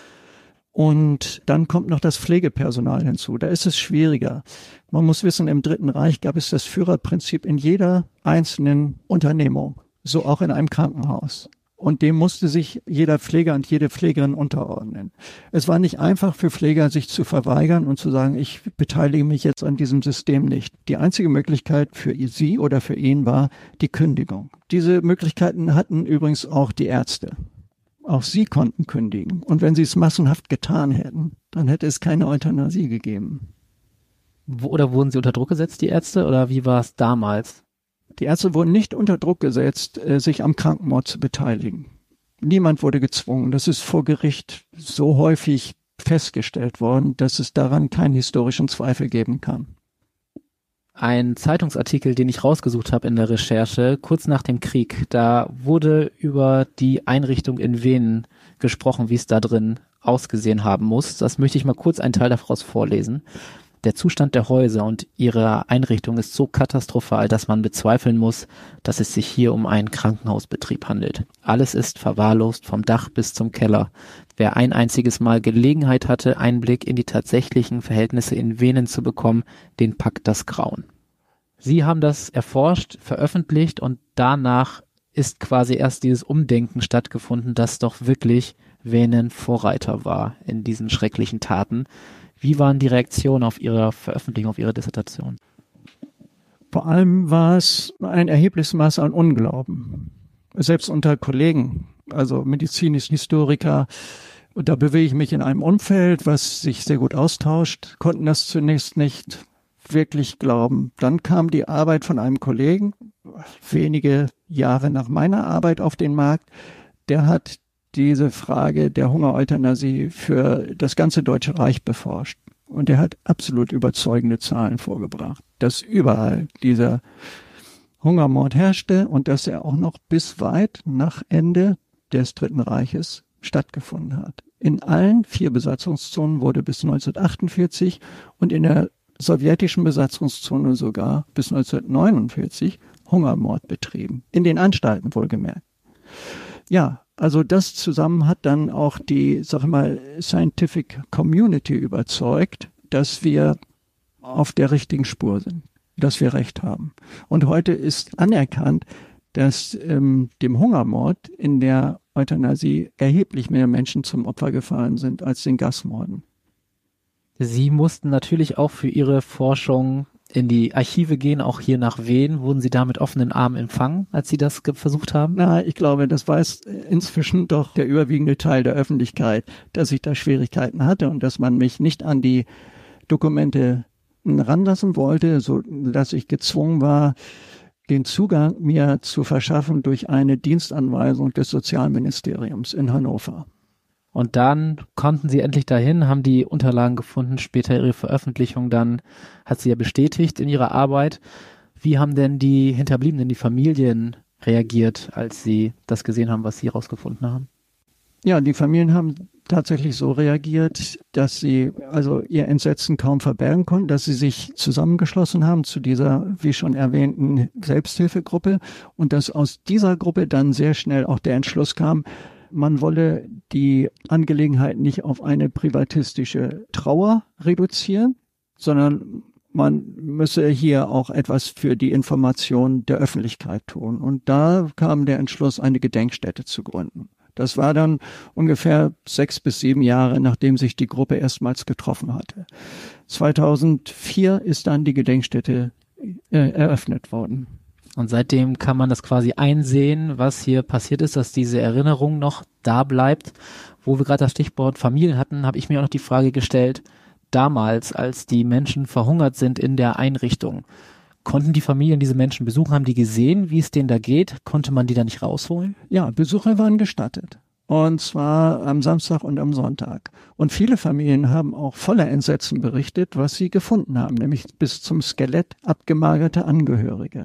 Und dann kommt noch das Pflegepersonal hinzu. Da ist es schwieriger. Man muss wissen, im Dritten Reich gab es das Führerprinzip in jeder einzelnen Unternehmung, so auch in einem Krankenhaus. Und dem musste sich jeder Pfleger und jede Pflegerin unterordnen. Es war nicht einfach für Pfleger, sich zu verweigern und zu sagen, ich beteilige mich jetzt an diesem System nicht. Die einzige Möglichkeit für sie oder für ihn war die Kündigung. Diese Möglichkeiten hatten übrigens auch die Ärzte. Auch sie konnten kündigen. Und wenn sie es massenhaft getan hätten, dann hätte es keine Euthanasie gegeben. Oder wurden sie unter Druck gesetzt, die Ärzte? Oder wie war es damals? Die Ärzte wurden nicht unter Druck gesetzt, sich am Krankenmord zu beteiligen. Niemand wurde gezwungen. Das ist vor Gericht so häufig festgestellt worden, dass es daran keinen historischen Zweifel geben kann. Ein Zeitungsartikel, den ich rausgesucht habe in der Recherche, kurz nach dem Krieg, da wurde über die Einrichtung in Venen gesprochen, wie es da drin ausgesehen haben muss. Das möchte ich mal kurz einen Teil daraus vorlesen. Der Zustand der Häuser und ihrer Einrichtung ist so katastrophal, dass man bezweifeln muss, dass es sich hier um einen Krankenhausbetrieb handelt. Alles ist verwahrlost, vom Dach bis zum Keller. Wer ein einziges Mal Gelegenheit hatte, Einblick in die tatsächlichen Verhältnisse in Venen zu bekommen, den packt das Grauen. Sie haben das erforscht, veröffentlicht und danach ist quasi erst dieses Umdenken stattgefunden, dass doch wirklich Venen Vorreiter war in diesen schrecklichen Taten. Wie waren die Reaktionen auf Ihre Veröffentlichung, auf Ihre Dissertation? Vor allem war es ein erhebliches Maß an Unglauben. Selbst unter Kollegen, also medizinischen Historiker, und da bewege ich mich in einem Umfeld, was sich sehr gut austauscht, konnten das zunächst nicht wirklich glauben. Dann kam die Arbeit von einem Kollegen, wenige Jahre nach meiner Arbeit auf den Markt, der hat diese Frage der Hungereuthanasie für das ganze Deutsche Reich beforscht. Und er hat absolut überzeugende Zahlen vorgebracht, dass überall dieser Hungermord herrschte und dass er auch noch bis weit nach Ende des Dritten Reiches stattgefunden hat. In allen vier Besatzungszonen wurde bis neunzehnhundertachtundvierzig und in der sowjetischen Besatzungszone sogar bis neunzehnhundertneunundvierzig Hungermord betrieben. In den Anstalten wohlgemerkt. Ja, also das zusammen hat dann auch die, sag ich mal, Scientific Community überzeugt, dass wir auf der richtigen Spur sind, dass wir recht haben. Und heute ist anerkannt, dass ähm, dem Hungermord in der Euthanasie erheblich mehr Menschen zum Opfer gefallen sind als den Gasmorden. Sie mussten natürlich auch für Ihre Forschung in die Archive gehen, auch hier nach Venen. Wurden Sie da mit offenen Armen empfangen, als Sie das ge- versucht haben? Na, ich glaube, das weiß inzwischen doch der überwiegende Teil der Öffentlichkeit, dass ich da Schwierigkeiten hatte und dass man mich nicht an die Dokumente ranlassen wollte, so dass ich gezwungen war, den Zugang mir zu verschaffen durch eine Dienstanweisung des Sozialministeriums in Hannover. Und dann konnten Sie endlich dahin, haben die Unterlagen gefunden, später Ihre Veröffentlichung dann hat sie ja bestätigt in ihrer Arbeit. Wie haben denn die Hinterbliebenen, die Familien reagiert, als sie das gesehen haben, was Sie herausgefunden haben? Ja, die Familien haben tatsächlich so reagiert, dass sie also ihr Entsetzen kaum verbergen konnten, dass sie sich zusammengeschlossen haben zu dieser, wie schon erwähnten, Selbsthilfegruppe und dass aus dieser Gruppe dann sehr schnell auch der Entschluss kam, man wolle die Angelegenheit nicht auf eine privatistische Trauer reduzieren, sondern man müsse hier auch etwas für die Information der Öffentlichkeit tun. Und da kam der Entschluss, eine Gedenkstätte zu gründen. Das war dann ungefähr sechs bis sieben Jahre, nachdem sich die Gruppe erstmals getroffen hatte. zweitausendvier ist dann die Gedenkstätte äh, eröffnet worden. Und seitdem kann man das quasi einsehen, was hier passiert ist, dass diese Erinnerung noch da bleibt. Wo wir gerade das Stichwort Familien hatten, habe ich mir auch noch die Frage gestellt, damals, als die Menschen verhungert sind in der Einrichtung, konnten die Familien diese Menschen besuchen? Haben die gesehen, wie es denen da geht? Konnte man die da nicht rausholen? Ja, Besucher waren gestattet. Und zwar am Samstag und am Sonntag. Und viele Familien haben auch voller Entsetzen berichtet, was sie gefunden haben, nämlich bis zum Skelett abgemagerte Angehörige.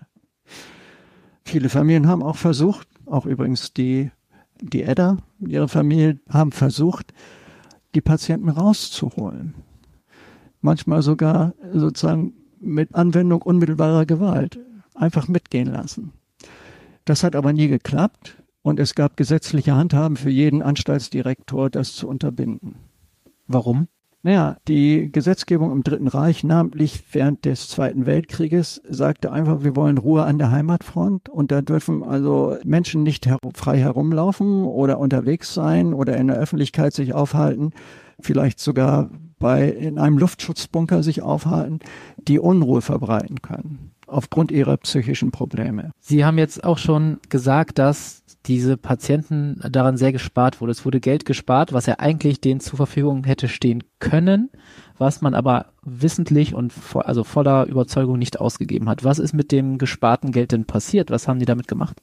Viele Familien haben auch versucht, auch übrigens die, die Edda, ihre Familie, haben versucht, die Patienten rauszuholen. Manchmal sogar sozusagen mit Anwendung unmittelbarer Gewalt einfach mitgehen lassen. Das hat aber nie geklappt und es gab gesetzliche Handhaben für jeden Anstaltsdirektor, das zu unterbinden. Warum? Naja, die Gesetzgebung im Dritten Reich, namentlich während des Zweiten Weltkrieges, sagte einfach, wir wollen Ruhe an der Heimatfront und da dürfen also Menschen nicht her- frei herumlaufen oder unterwegs sein oder in der Öffentlichkeit sich aufhalten, vielleicht sogar bei in einem Luftschutzbunker sich aufhalten, die Unruhe verbreiten können, aufgrund ihrer psychischen Probleme. Sie haben jetzt auch schon gesagt, dass diese Patienten daran sehr gespart wurde. Es wurde Geld gespart, was ja eigentlich denen zur Verfügung hätte stehen können, was man aber wissentlich und vo- also voller Überzeugung nicht ausgegeben hat. Was ist mit dem gesparten Geld denn passiert? Was haben die damit gemacht?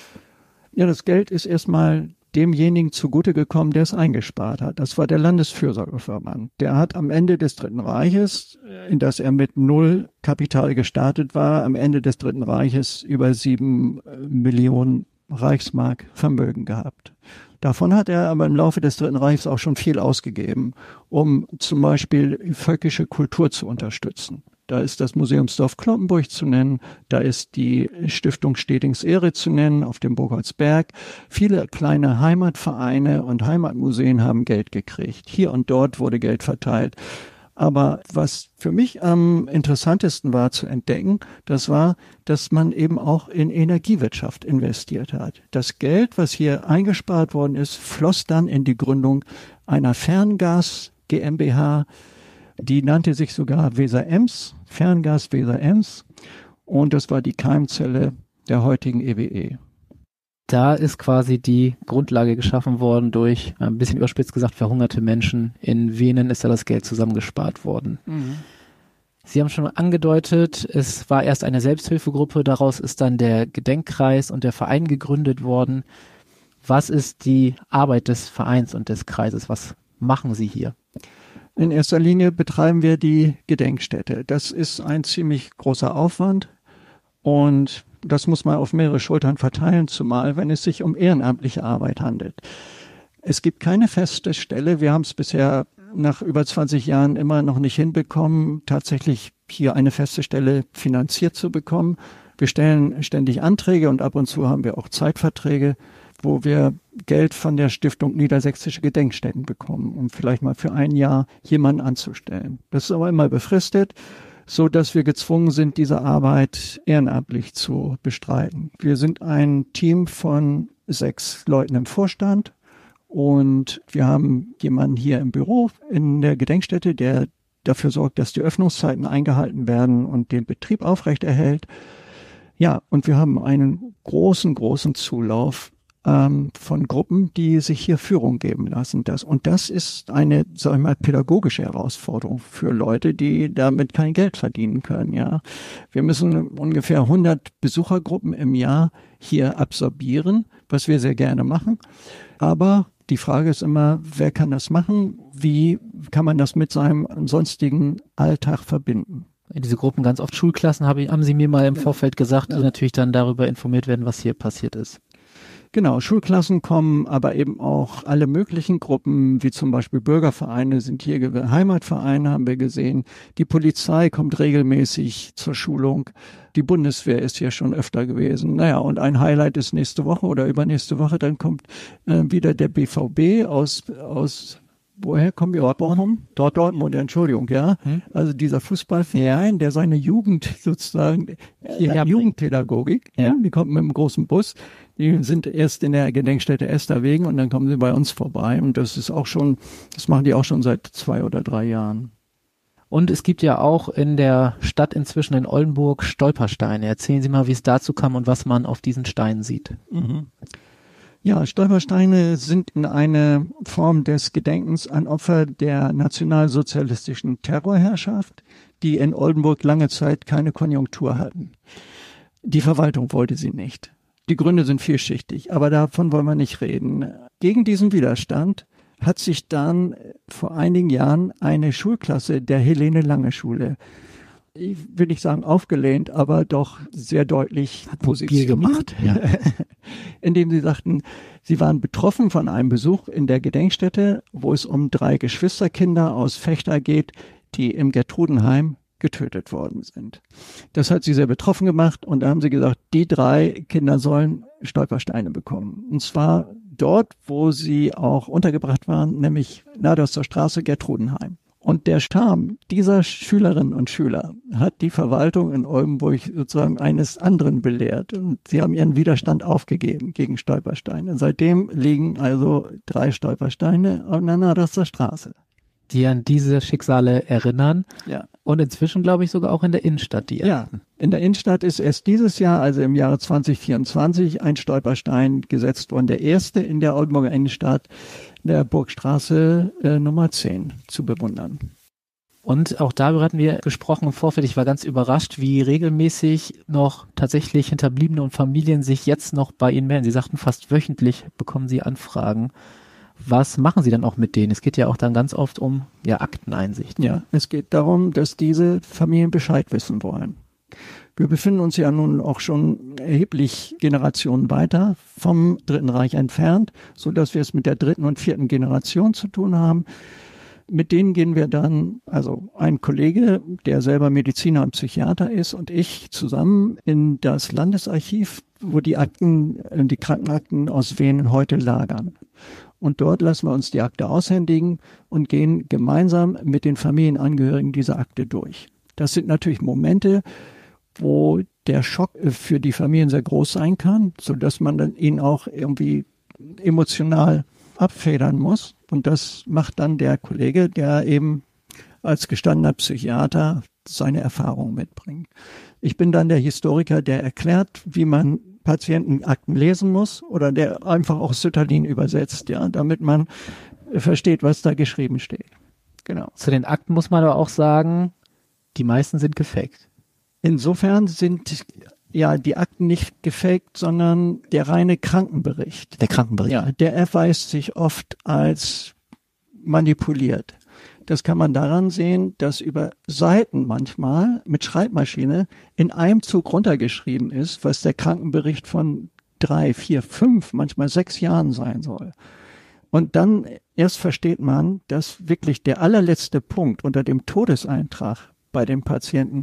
Ja, das Geld ist erstmal demjenigen zugute gekommen, der es eingespart hat. Das war der Landesfürsorgeverband. Der hat am Ende des Dritten Reiches, in das er mit null Kapital gestartet war, am Ende des Dritten Reiches über sieben Millionen Reichsmark Vermögen gehabt. Davon hat er aber im Laufe des Dritten Reichs auch schon viel ausgegeben, um zum Beispiel völkische Kultur zu unterstützen. Da ist das Museumsdorf Cloppenburg zu nennen, da ist die Stiftung Stedings Ehre zu nennen auf dem Burgholzberg. Viele kleine Heimatvereine und Heimatmuseen haben Geld gekriegt. Hier und dort wurde Geld verteilt. Aber was für mich am interessantesten war zu entdecken, das war, dass man eben auch in Energiewirtschaft investiert hat. Das Geld, was hier eingespart worden ist, floss dann in die Gründung einer Ferngas GmbH. Die nannte sich sogar Weser-Ems, Ferngas Weser-Ems. Und das war die Keimzelle der heutigen E W E. Da ist quasi die Grundlage geschaffen worden durch, ein bisschen überspitzt gesagt, verhungerte Menschen. In Venen ist da das Geld zusammengespart worden. Mhm. Sie haben schon angedeutet, es war erst eine Selbsthilfegruppe, daraus ist dann der Gedenkkreis und der Verein gegründet worden. Was ist die Arbeit des Vereins und des Kreises? Was machen Sie hier? In erster Linie betreiben wir die Gedenkstätte. Das ist ein ziemlich großer Aufwand und das muss man auf mehrere Schultern verteilen, zumal wenn es sich um ehrenamtliche Arbeit handelt. Es gibt keine feste Stelle. Wir haben es bisher nach über zwanzig Jahren immer noch nicht hinbekommen, tatsächlich hier eine feste Stelle finanziert zu bekommen. Wir stellen ständig Anträge und ab und zu haben wir auch Zeitverträge, wo wir Geld von der Stiftung Niedersächsische Gedenkstätten bekommen, um vielleicht mal für ein Jahr jemanden anzustellen. Das ist aber immer befristet, so dass wir gezwungen sind, diese Arbeit ehrenamtlich zu bestreiten. Wir sind ein Team von sechs Leuten im Vorstand und wir haben jemanden hier im Büro in der Gedenkstätte, der dafür sorgt, dass die Öffnungszeiten eingehalten werden und den Betrieb aufrechterhält. Ja, und wir haben einen großen, großen Zulauf ähm, von Gruppen, die sich hier Führung geben lassen. Das, und das ist eine, sag ich mal, pädagogische Herausforderung für Leute, die damit kein Geld verdienen können. Ja, wir müssen ungefähr hundert Besuchergruppen im Jahr hier absorbieren, was wir sehr gerne machen. Aber die Frage ist immer, wer kann das machen? Wie kann man das mit seinem sonstigen Alltag verbinden? Diese Gruppen, ganz oft Schulklassen, habe, haben Sie mir mal im ja. Vorfeld gesagt, die ja. natürlich dann darüber informiert werden, was hier passiert ist. Genau, Schulklassen kommen, aber eben auch alle möglichen Gruppen, wie zum Beispiel Bürgervereine sind hier, Heimatvereine haben wir gesehen. Die Polizei kommt regelmäßig zur Schulung. Die Bundeswehr ist hier schon öfter gewesen. Naja, und ein Highlight ist nächste Woche oder übernächste Woche, dann kommt äh, wieder der B V B aus, aus woher kommen wir? Dortmund? Dort, Dortmund, Entschuldigung, ja. Hm? Also dieser Fußballverein, der seine Jugend sozusagen, ja, Jugendpädagogik, ja. ja, die kommt mit einem großen Bus. Die sind erst in der Gedenkstätte Esterwegen und dann kommen sie bei uns vorbei. Und das ist auch schon, das machen die auch schon seit zwei oder drei Jahren. Und es gibt ja auch in der Stadt inzwischen in Oldenburg Stolpersteine. Erzählen Sie mal, wie es dazu kam und was man auf diesen Steinen sieht. Mhm. Ja, Stolpersteine sind in eine Form des Gedenkens an Opfer der nationalsozialistischen Terrorherrschaft, die in Oldenburg lange Zeit keine Konjunktur hatten. Die Verwaltung wollte sie nicht. Die Gründe sind vielschichtig, aber davon wollen wir nicht reden. Gegen diesen Widerstand hat sich dann vor einigen Jahren eine Schulklasse der Helene-Lange-Schule, ich will nicht sagen aufgelehnt, aber doch sehr deutlich positioniert, ja. indem sie sagten, sie waren betroffen von einem Besuch in der Gedenkstätte, wo es um drei Geschwisterkinder aus Vechta geht, die im Gertrudenheim getötet worden sind. Das hat sie sehr betroffen gemacht und da haben sie gesagt, die drei Kinder sollen Stolpersteine bekommen. Und zwar dort, wo sie auch untergebracht waren, nämlich nahe zur Straße Gertrudenheim. Und der Charme dieser Schülerinnen und Schüler hat die Verwaltung in Oldenburg sozusagen eines anderen belehrt. Und sie haben ihren Widerstand aufgegeben gegen Stolpersteine. Seitdem liegen also drei Stolpersteine an der Naderster Straße. Die an diese Schicksale erinnern. Ja. Und inzwischen, glaube ich, sogar auch in der Innenstadt. Die ja, in der Innenstadt ist erst dieses Jahr, also im Jahre zwanzig vierundzwanzig, ein Stolperstein gesetzt worden. Der erste in der Oldenburger Innenstadt, der Burgstraße äh, Nummer zehn, zu bewundern. Und auch darüber hatten wir gesprochen im Vorfeld. Ich war ganz überrascht, wie regelmäßig noch tatsächlich Hinterbliebene und Familien sich jetzt noch bei Ihnen melden. Sie sagten, fast wöchentlich bekommen Sie Anfragen. Was machen Sie dann auch mit denen? Es geht ja auch dann ganz oft um ja, Akteneinsicht. Ja, es geht darum, dass diese Familien Bescheid wissen wollen. Wir befinden uns ja nun auch schon erheblich Generationen weiter vom Dritten Reich entfernt, so dass wir es mit der dritten und vierten Generation zu tun haben. Mit denen gehen wir dann, also ein Kollege, der selber Mediziner und Psychiater ist, und ich zusammen in das Landesarchiv, wo die Akten, die Krankenakten aus Wenen heute lagern. Und dort lassen wir uns die Akte aushändigen und gehen gemeinsam mit den Familienangehörigen diese Akte durch. Das sind natürlich Momente, wo der Schock für die Familien sehr groß sein kann, sodass man dann ihn auch irgendwie emotional abfedern muss. Und das macht dann der Kollege, der eben als gestandener Psychiater seine Erfahrungen mitbringt. Ich bin dann der Historiker, der erklärt, wie man Patientenakten lesen muss oder der einfach auch Sütterlin übersetzt, ja, damit man versteht, was da geschrieben steht. Genau. Zu den Akten muss man aber auch sagen, die meisten sind gefaked. Insofern sind ja die Akten nicht gefaked, sondern der reine Krankenbericht. Der Krankenbericht. Ja, der erweist sich oft als manipuliert. Das kann man daran sehen, dass über Seiten manchmal mit Schreibmaschine in einem Zug runtergeschrieben ist, was der Krankenbericht von drei, vier, fünf, manchmal sechs Jahren sein soll. Und dann erst versteht man, dass wirklich der allerletzte Punkt unter dem Todeseintrag bei dem Patienten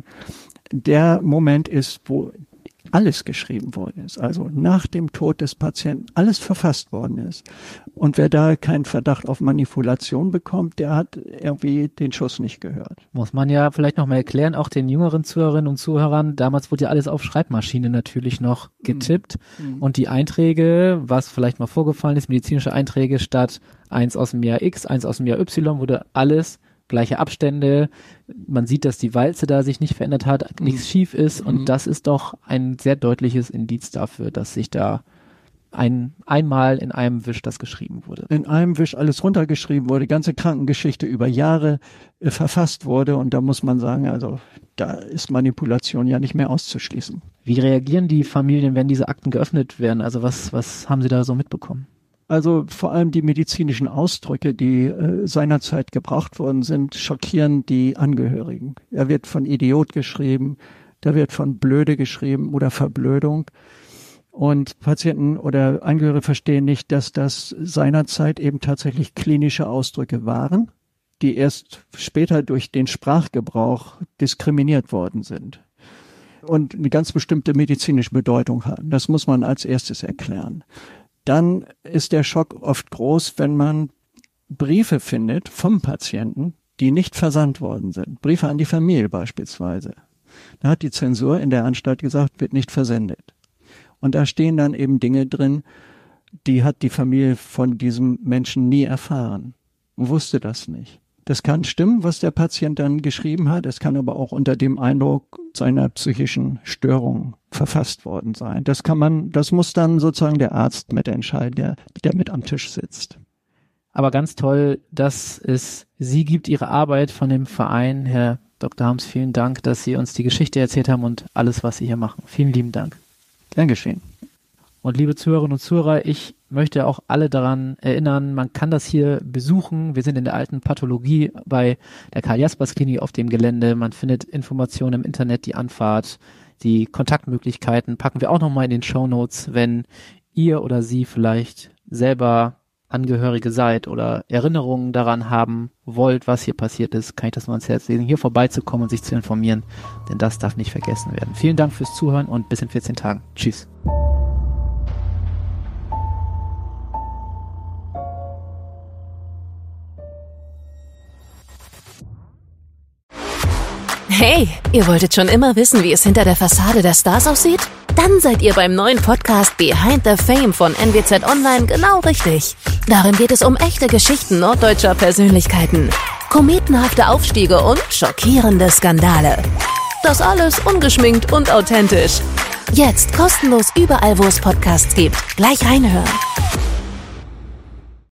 der Moment ist, wo alles geschrieben worden ist, also nach dem Tod des Patienten alles verfasst worden ist. Und wer da keinen Verdacht auf Manipulation bekommt, der hat irgendwie den Schuss nicht gehört. Muss man ja vielleicht noch mal erklären, auch den jüngeren Zuhörerinnen und Zuhörern, damals wurde ja alles auf Schreibmaschine natürlich noch getippt mhm. und die Einträge, was vielleicht mal vorgefallen ist, medizinische Einträge statt eins aus dem Jahr X, eins aus dem Jahr Y, wurde alles gleiche Abstände, man sieht, dass die Walze da sich nicht verändert hat, nichts mhm. schief ist und mhm. das ist doch ein sehr deutliches Indiz dafür, dass sich da ein, einmal in einem Wisch das geschrieben wurde. In einem Wisch alles runtergeschrieben wurde, ganze Krankengeschichte über Jahre äh, verfasst wurde und da muss man sagen, also da ist Manipulation ja nicht mehr auszuschließen. Wie reagieren die Familien, wenn diese Akten geöffnet werden? Also was, was haben Sie da so mitbekommen? Also vor allem die medizinischen Ausdrücke, die äh, seinerzeit gebraucht worden sind, schockieren die Angehörigen. Da wird von Idiot geschrieben, da wird von Blöde geschrieben oder Verblödung. Und Patienten oder Angehörige verstehen nicht, dass das seinerzeit eben tatsächlich klinische Ausdrücke waren, die erst später durch den Sprachgebrauch diskriminiert worden sind und eine ganz bestimmte medizinische Bedeutung haben. Das muss man als erstes erklären. Dann ist der Schock oft groß, wenn man Briefe findet vom Patienten, die nicht versandt worden sind. Briefe an die Familie beispielsweise. Da hat die Zensur in der Anstalt gesagt, wird nicht versendet. Und da stehen dann eben Dinge drin, die hat die Familie von diesem Menschen nie erfahren und wusste das nicht. Das kann stimmen, was der Patient dann geschrieben hat. Es kann aber auch unter dem Eindruck seiner psychischen Störung verfasst worden sein. Das kann man, das muss dann sozusagen der Arzt mitentscheiden, der, der mit am Tisch sitzt. Aber ganz toll, dass es Sie gibt, Ihre Arbeit von dem Verein. Herr Doktor Harms, vielen Dank, dass Sie uns die Geschichte erzählt haben und alles, was Sie hier machen. Vielen lieben Dank. Gern geschehen. Und liebe Zuhörerinnen und Zuhörer, ich möchte auch alle daran erinnern, man kann das hier besuchen. Wir sind in der alten Pathologie bei der Karl-Jaspers-Klinik auf dem Gelände. Man findet Informationen im Internet, die Anfahrt, die Kontaktmöglichkeiten packen wir auch nochmal in den Shownotes, wenn ihr oder Sie vielleicht selber Angehörige seid oder Erinnerungen daran haben wollt, was hier passiert ist, kann ich das mal ans Herz legen, hier vorbeizukommen und sich zu informieren, denn das darf nicht vergessen werden. Vielen Dank fürs Zuhören und bis in vierzehn Tagen. Tschüss. Hey, ihr wolltet schon immer wissen, wie es hinter der Fassade der Stars aussieht? Dann seid ihr beim neuen Podcast Behind the Fame von N W Z Online genau richtig. Darin geht es um echte Geschichten norddeutscher Persönlichkeiten, kometenhafte Aufstiege und schockierende Skandale. Das alles ungeschminkt und authentisch. Jetzt kostenlos überall, wo es Podcasts gibt. Gleich reinhören.